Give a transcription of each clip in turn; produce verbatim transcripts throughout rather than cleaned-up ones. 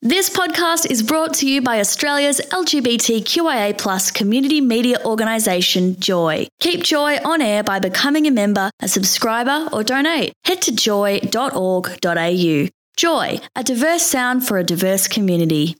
This podcast is brought to you by Australia's L G B T Q I A plus community media organisation, Joy. Keep Joy on air by becoming a member, a subscriber or donate. Head to joy dot org dot a u. Joy, a diverse sound for a diverse community.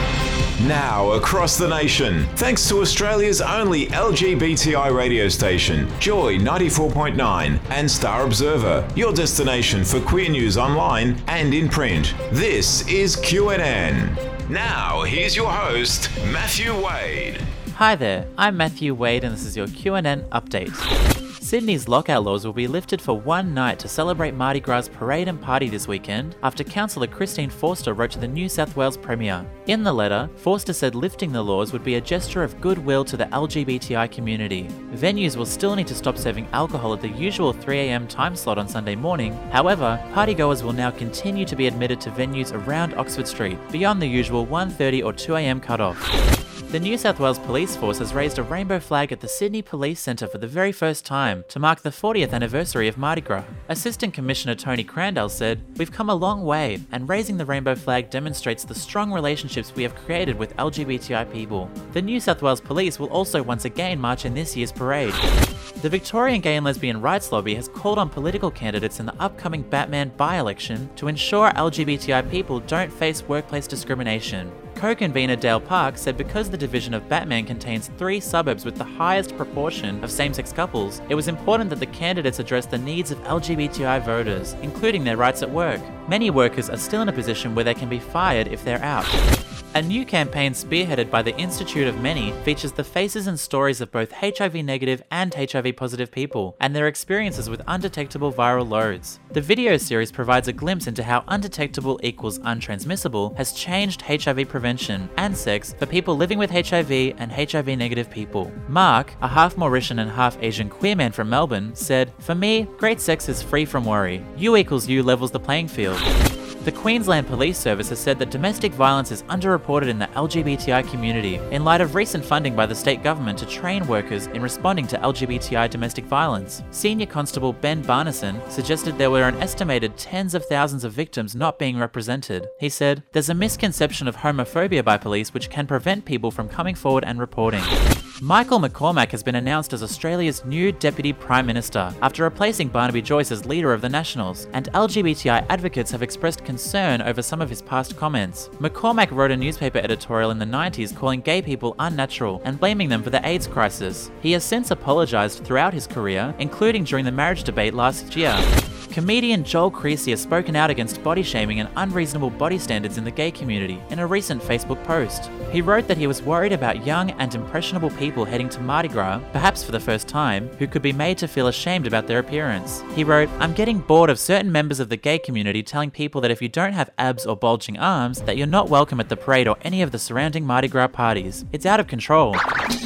Now across the nation, thanks to Australia's only L G B T I radio station, Joy ninety-four point nine and Star Observer, your destination for queer news online and in print. This is Q N N. Now, here's your host, Matthew Wade. Hi there, I'm Matthew Wade and this is your Q N N update. Sydney's lockout laws will be lifted for one night to celebrate Mardi Gras parade and party this weekend after Councillor Christine Forster wrote to the New South Wales Premier. In the letter, Forster said lifting the laws would be a gesture of goodwill to the L G B T I community. Venues will still need to stop serving alcohol at the usual three a.m. time slot on Sunday morning. However, partygoers will now continue to be admitted to venues around Oxford Street, beyond the usual one thirty or two a.m. cutoff. The New South Wales Police Force has raised a rainbow flag at the Sydney Police Centre for the very first time to mark the fortieth anniversary of Mardi Gras. Assistant Commissioner Tony Crandall said, "We've come a long way, and raising the rainbow flag demonstrates the strong relationships we have created with L G B T I people." The New South Wales Police will also once again march in this year's parade. The Victorian Gay and Lesbian Rights Lobby has called on political candidates in the upcoming Batman by-election to ensure L G B T I people don't face workplace discrimination. Co-convener Dale Park said because the division of Batman contains three suburbs with the highest proportion of same-sex couples, it was important that the candidates address the needs of L G B T I voters, including their rights at work. Many workers are still in a position where they can be fired if they're out. A new campaign spearheaded by the Institute of Many features the faces and stories of both H I V negative and H I V positive people and their experiences with undetectable viral loads. The video series provides a glimpse into how undetectable equals untransmissible has changed H I V prevention and sex for people living with H I V and H I V negative people. Mark, a half Mauritian and half Asian queer man from Melbourne, said, "For me, great sex is free from worry. U equals U levels the playing field." The Queensland Police Service has said that domestic violence is underreported in the L G B T I community in light of recent funding by the state government to train workers in responding to L G B T I domestic violence. Senior Constable Ben Barneson suggested there were an estimated tens of thousands of victims not being represented. He said, "There's a misconception of homophobia by police which can prevent people from coming forward and reporting." Michael McCormack has been announced as Australia's new Deputy Prime Minister after replacing Barnaby Joyce as leader of the Nationals, and L G B T I advocates have expressed concern over some of his past comments. McCormack wrote a newspaper editorial in the nineties calling gay people unnatural and blaming them for the AIDS crisis. He has since apologised throughout his career, including during the marriage debate last year. Comedian Joel Creasy has spoken out against body shaming and unreasonable body standards in the gay community in a recent Facebook post. He wrote that he was worried about young and impressionable people heading to Mardi Gras, perhaps for the first time, who could be made to feel ashamed about their appearance. He wrote, "I'm getting bored of certain members of the gay community telling people that if you don't have abs or bulging arms, that you're not welcome at the parade or any of the surrounding Mardi Gras parties. It's out of control."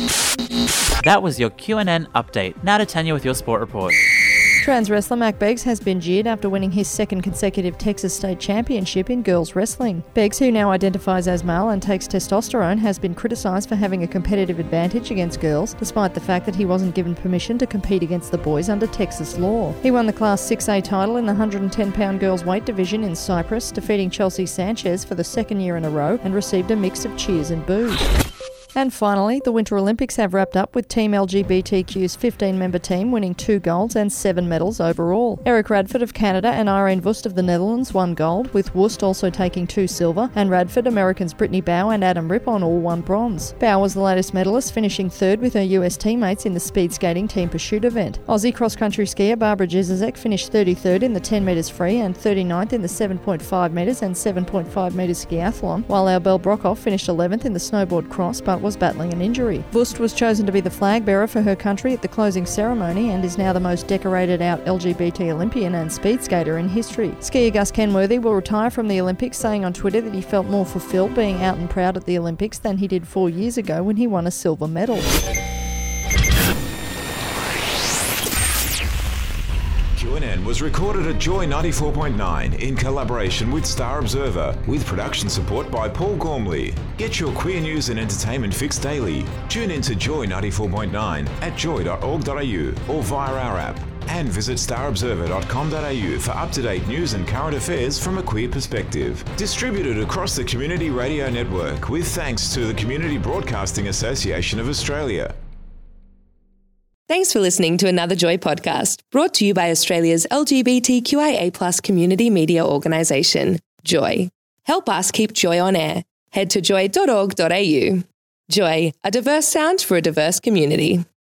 That was your Q N N update. Now to Tanya with your sport report. Trans wrestler Mac Beggs has been jeered after winning his second consecutive Texas State Championship in girls wrestling. Beggs, who now identifies as male and takes testosterone, has been criticised for having a competitive advantage against girls, despite the fact that he wasn't given permission to compete against the boys under Texas law. He won the Class six A title in the one hundred ten pound girls weight division in Cyprus, defeating Chelsea Sanchez for the second year in a row, and received a mix of cheers and boos. And finally, the Winter Olympics have wrapped up with Team L G B T Q's fifteen-member team winning two golds and seven medals overall. Eric Radford of Canada and Irene Wust of the Netherlands won gold, with Wust also taking two silver, and Radford, Americans Brittany Bow and Adam Rippon all won bronze. Bow was the latest medalist, finishing third with her U S teammates in the speed skating team pursuit event. Aussie cross-country skier Barbara Jezazek finished thirty-third in the ten metres free and thirty-ninth in the seven point five metres and seven point five metres skiathlon, while our Belle Brockhoff finished eleventh in the snowboard cross but was battling an injury. Wust was chosen to be the flag bearer for her country at the closing ceremony and is now the most decorated out L G B T Olympian and speed skater in history. Skier Gus Kenworthy will retire from the Olympics, saying on Twitter that he felt more fulfilled being out and proud at the Olympics than he did four years ago when he won a silver medal. Q N N N was recorded at Joy ninety-four point nine in collaboration with Star Observer, with production support by Paul Gormley. Get your queer news and entertainment fix daily. Tune in to Joy ninety-four point nine at joy dot org dot a u or via our app. And visit star observer dot com dot a u for up-to-date news and current affairs from a queer perspective. Distributed across the Community Radio Network with thanks to the Community Broadcasting Association of Australia. Thanks for listening to another Joy podcast, brought to you by Australia's L G B T Q I A plus community media organisation, Joy. Help us keep Joy on air. Head to joy dot org dot a u. Joy, a diverse sound for a diverse community.